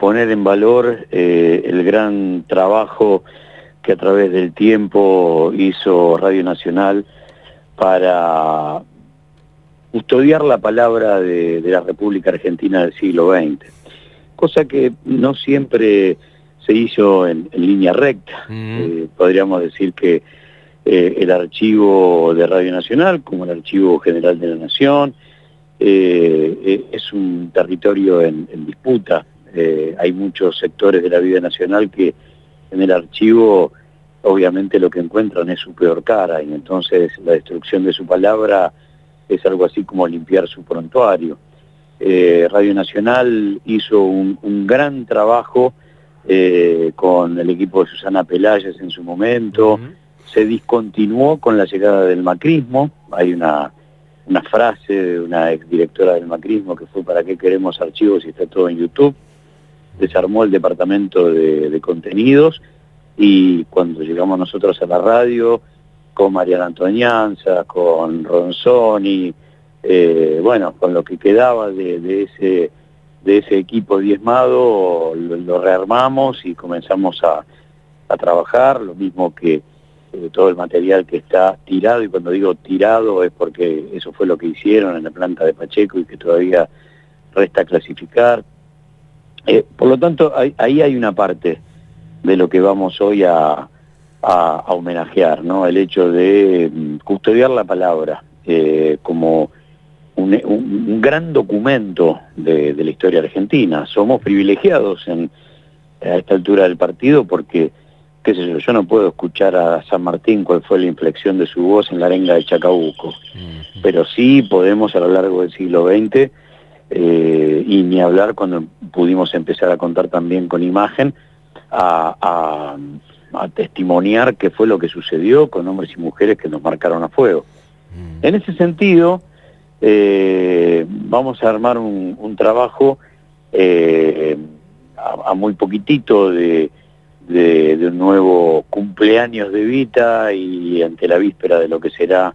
poner en valor el gran trabajo que a través del tiempo hizo Radio Nacional para custodiar la palabra de la República Argentina del siglo XX, cosa que no siempre se hizo en línea recta. Podríamos decir que el archivo de Radio Nacional, como el Archivo General de la Nación, es un territorio en disputa. Hay muchos sectores de la vida nacional que en el archivo obviamente lo que encuentran es su peor cara, y entonces la destrucción de su palabra es algo así como limpiar su prontuario. Radio Nacional hizo un gran trabajo con el equipo de Susana Pelayes en su momento. Se discontinuó con la llegada del macrismo. Hay una frase de una exdirectora del macrismo que fue: ¿para qué queremos archivos si está todo en YouTube? Desarmó el departamento de contenidos, y cuando llegamos nosotros a la radio, con Mariana Antonianza, con Ronzoni, bueno, con lo que quedaba de ese equipo diezmado, lo rearmamos y comenzamos a trabajar, lo mismo que todo el material que está tirado, y cuando digo tirado es porque eso fue lo que hicieron en la planta de Pacheco y que todavía resta clasificar. Por lo tanto, ahí hay una parte de lo que vamos hoy a homenajear, ¿no? El hecho de custodiar la palabra como un gran documento de la historia argentina. Somos privilegiados a esta altura del partido porque, qué sé yo no puedo escuchar a San Martín cuál fue la inflexión de su voz en la arenga de Chacabuco, pero sí podemos a lo largo del siglo XX, y ni hablar cuando pudimos empezar a contar también con imagen, a testimoniar qué fue lo que sucedió con hombres y mujeres que nos marcaron a fuego. En ese sentido, vamos a armar un trabajo a muy poquitito de un nuevo cumpleaños de Evita, y ante la víspera de lo que será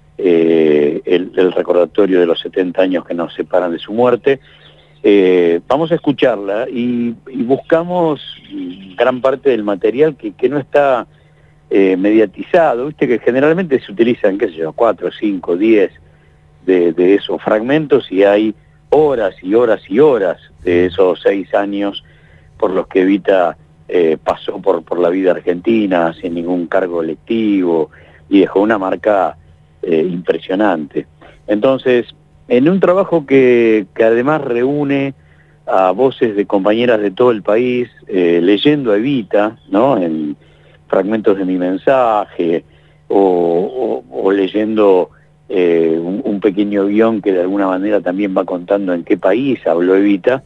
el recordatorio de los 70 años que nos separan de su muerte. Vamos a escucharla y buscamos gran parte del material que no está mediatizado. Viste que generalmente se utilizan, qué sé yo, 4, 5, 10 de esos fragmentos, y hay horas y horas y horas de esos 6 años por los que Evita pasó por la vida argentina sin ningún cargo electivo, y dejó una marca impresionante. Entonces, en un trabajo que además reúne a voces de compañeras de todo el país, leyendo a Evita, ¿no? En fragmentos de mi mensaje, o leyendo un pequeño guión que de alguna manera también va contando en qué país habló Evita,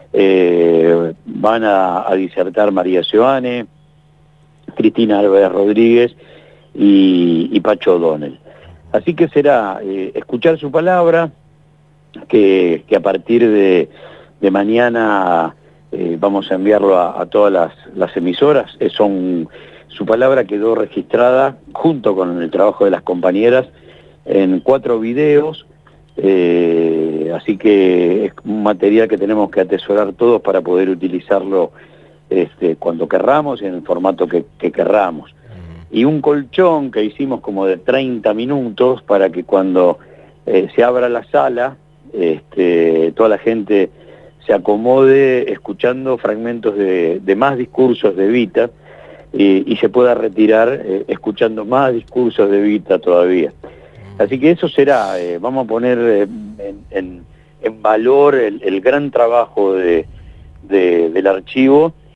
van a disertar María Seoane, Cristina Álvarez Rodríguez y Pacho O'Donnell. Así que será escuchar su palabra, que a partir de mañana vamos a enviarlo a todas las emisoras. Su palabra quedó registrada junto con el trabajo de las compañeras en 4 videos, así que es un material que tenemos que atesorar todos para poder utilizarlo cuando querramos y en el formato que querramos. Y un colchón que hicimos como de 30 minutos para que cuando se abra la sala, toda la gente se acomode escuchando fragmentos de más discursos de Evita, y se pueda retirar escuchando más discursos de Evita todavía. Así que eso será, vamos a poner en valor el gran trabajo del archivo,